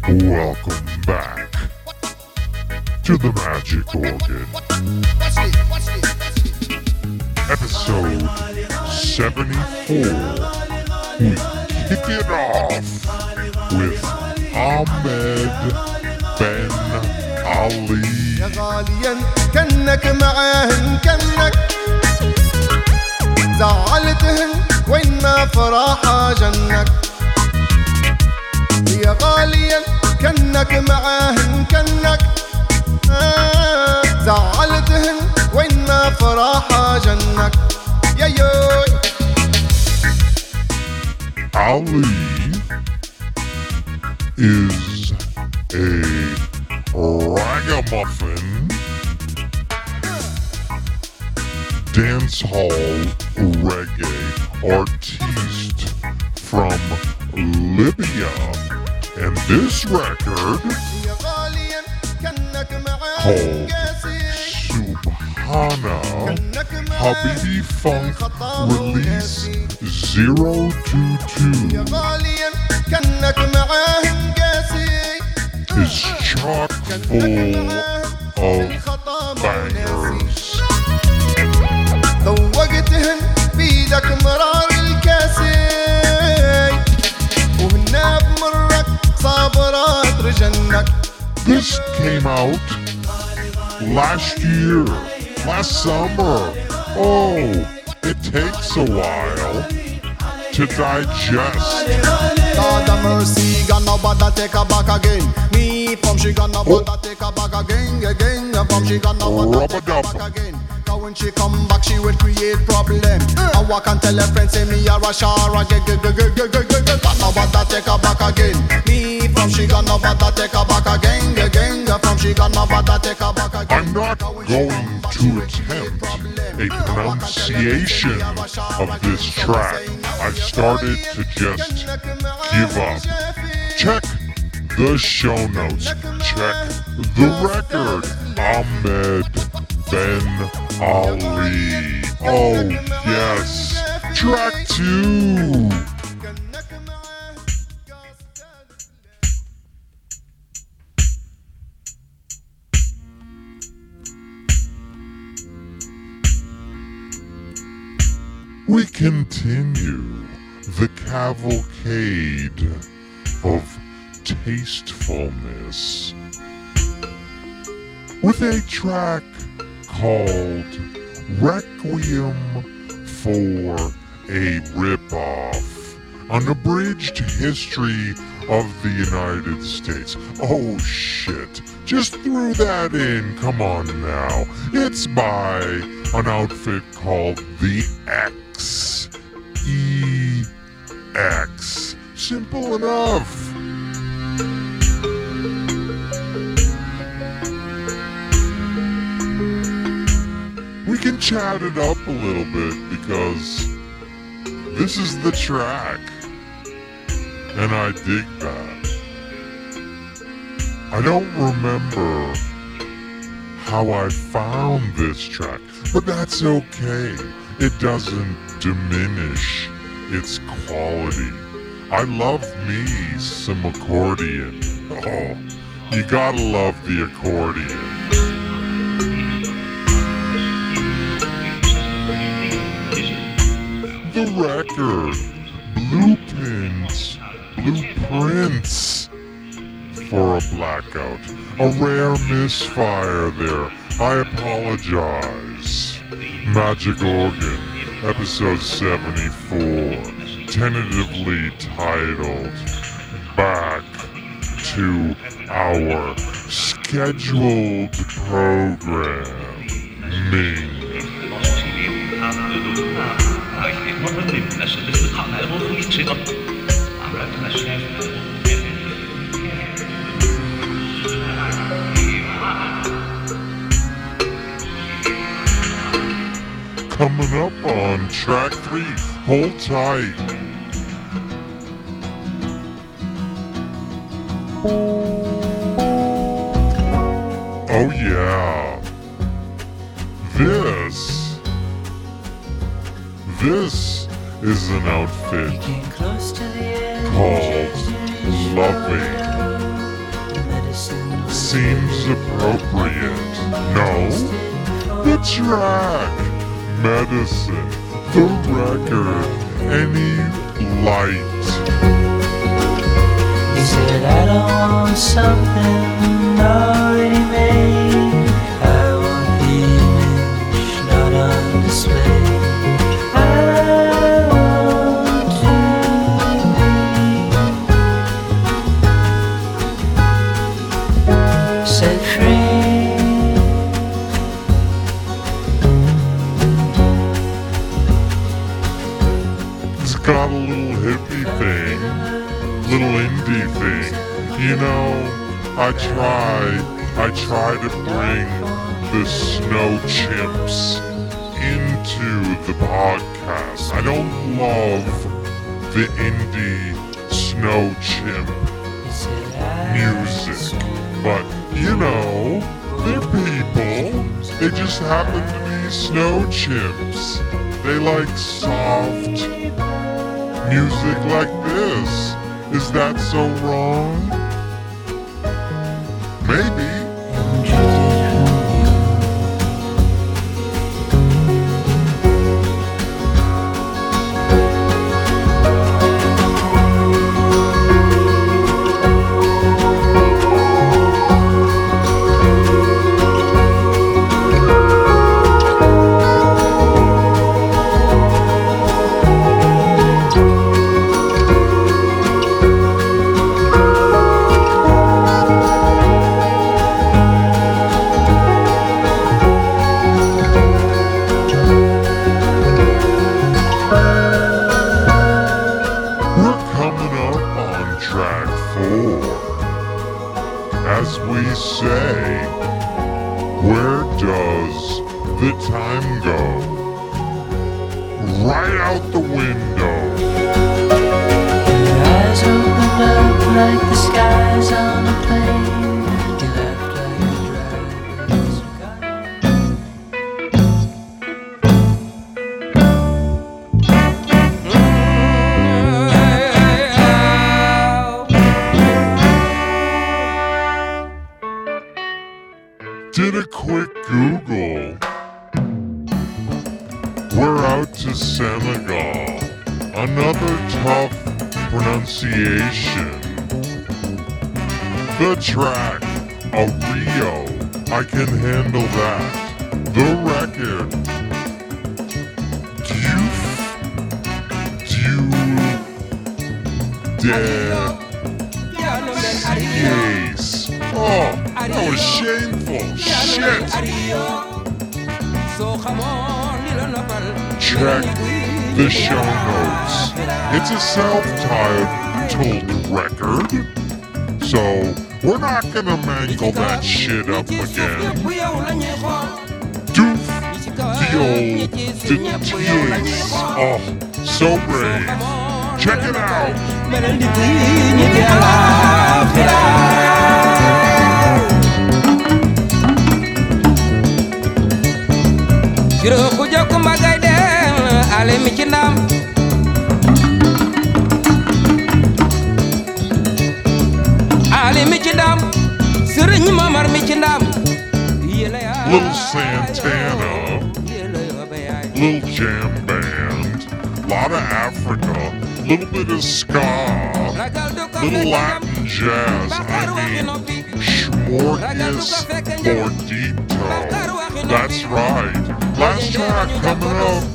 Welcome back to the Magic Organ. Episode 74. We kick it off with Ahmed Ben Ali. يا غاليا كنك معاهن كنك زعلتهن وين ما فراحة جنك يا غاليا كنك معاهن كنك زعلتهن وين ما فراحة جنك يا يوي Ali is a ragamuffin dancehall reggae artiste from Libya, and this record يا غاليا كنك معاهن called قاسي Subhana كنك Habibi Funk Release يا 022 غاليا كنك معاهن قاسي is chock full of bangers. ذوقتهن بيدك مرار الكاسي وهنا بمرك صابرات رجنك This came out last summer. Oh, it takes a while to digest. Lord have mercy, gonna bother take her back again. Me from she gonna bother take her back again. From she gonna bother take her back again. Cause when she come back, she will create problem. I walk and tell her friends, say me a rashara. Gonna bother take her back again. Me from she gonna bother take her back again. From she gonna bother take her back again. I'm not going to attempt a pronunciation of this track. I started to just give up. Check the show notes. Check the record. Ahmed Ben Ali. Oh, yes. Track 2. We continue the cavalcade of tastefulness with a track called Requiem for a Ripoff, an abridged history of the United States. Oh shit, just threw that in, come on now. It's by an outfit called The X. E-X. Simple enough. We can chat it up a little bit because this is the track. And I dig that. I don't remember how I found this track, but that's okay. It doesn't diminish its quality. I love me some accordion. Oh, you gotta love the accordion. The record, Blueprints for a blackout. A rare misfire there. I apologize. Magic Organ, episode 74, tentatively titled Back to Our Scheduled Programming. Coming up on track 3, hold tight. Oh yeah. This is an outfit called Loving seems appropriate. No? The track, medicine, the record, any light. He said, I don't want something already made. I want the image not on display. I want to be set free. It's got a little hippie thing, little indie thing. You know, I try to bring the Snow Chimps into the podcast. I don't love the indie Snow Chimp music, but you know, they're people. They just happen to be Snow Chimps. They like soft music like this. Is that so wrong? Maybe. As we say, where does the time go? Right out the window. Your eyes opened up like the skies on a plane. You laughed like a driver's Did a quick Google. We're out to Senegal. Another tough pronunciation. The track, a Rio. I can handle that. The record. Yes. Oh, that was shameful. Shit. Check the show notes. It's a self-titled record, so we're not gonna mangle that shit up again. Doof the old DTS. Oh, so brave. Check it out. Siro ku jokk mbagay dem ale mi ci ndam ale mi ci ndam Sëriñ Mamar mi ci ndam Little Santana, little jam band, lot of Africa, little bit of ska, little Latin jazz, I mean, Schmorgasbordito. That's right. Last track coming up.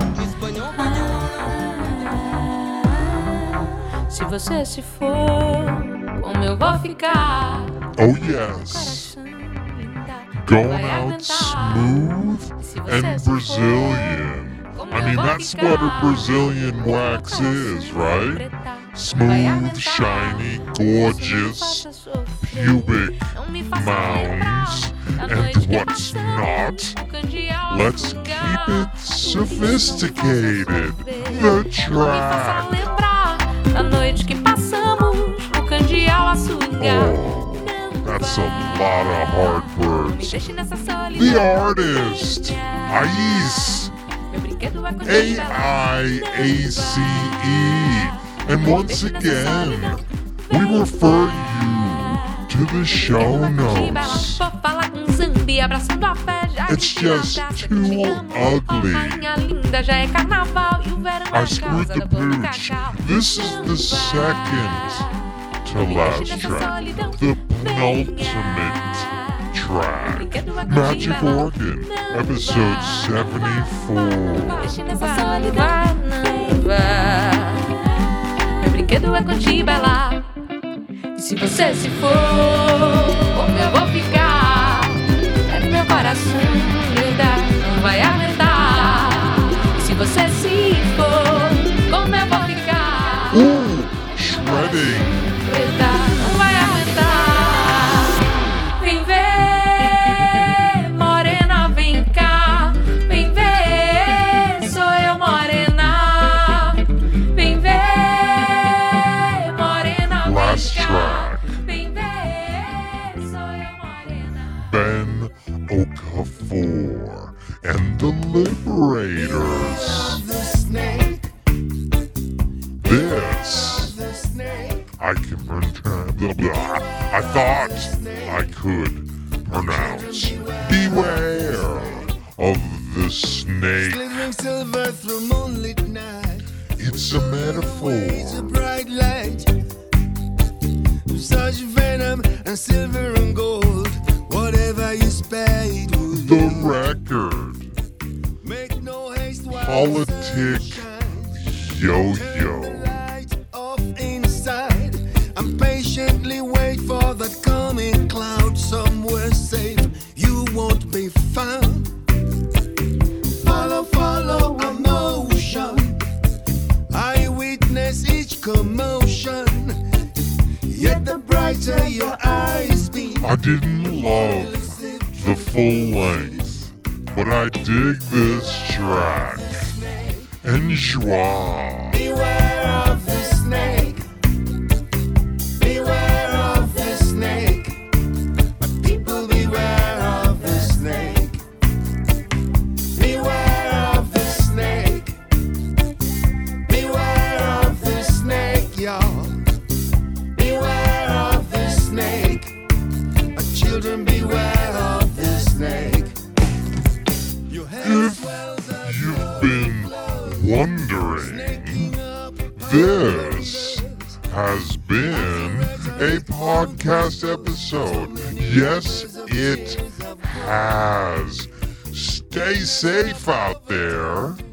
Se você se for, como eu vou ficar? Oh yes. Going out smooth and Brazilian. I mean, that's what a Brazilian wax is, right? Smooth, shiny, gorgeous, pubic mounds, and what's not. Let's keep it sophisticated. The track. Oh, that's a lot of hard words. The artist, Aice. A-I-A-C-E. And once again, we refer you to to the show notes. It's just too ugly. I screwed the pooch. This is the second to last track, the penultimate track, Magic Organ, episode 74. Meu brinquedo é contigo, Bela. E se você se for, como eu vou ficar? É do meu coração, verdade, não vai aguentar. E se você se for, como eu vou ficar? Shredding. Verdade, não vai aguentar. Vem ver, morena, vem cá. Vem ver, sou eu, morena. Vem ver, morena, Last vem cá. track, Vem ver, sou eu, morena. Ben Okafor and the Liberators. This I can blah, blah. I thought I could pronounce. Beware of the snake. Glittering silver through moonlit night. It's a metaphor. It's a bright light. Such venom and silver and gold. Whatever you spare, it will The record. make no haste while Politic yo-yo. light off inside. And patiently wait for that coming cloud somewhere safe. You won't be found. Follow, follow a motion. I witness each commotion. Yet the brighter your eyes be. I didn't love the full length, but I dig this track. Enjoy. Beware of the snake. Beware of the snake. My people, beware of the snake. Beware of the snake. Beware of the snake, y'all. Beware of the snake. My children, beware of the snake. Your head swells up. You've been wondering, this has been a podcast episode. Yes, it has. Stay safe out there.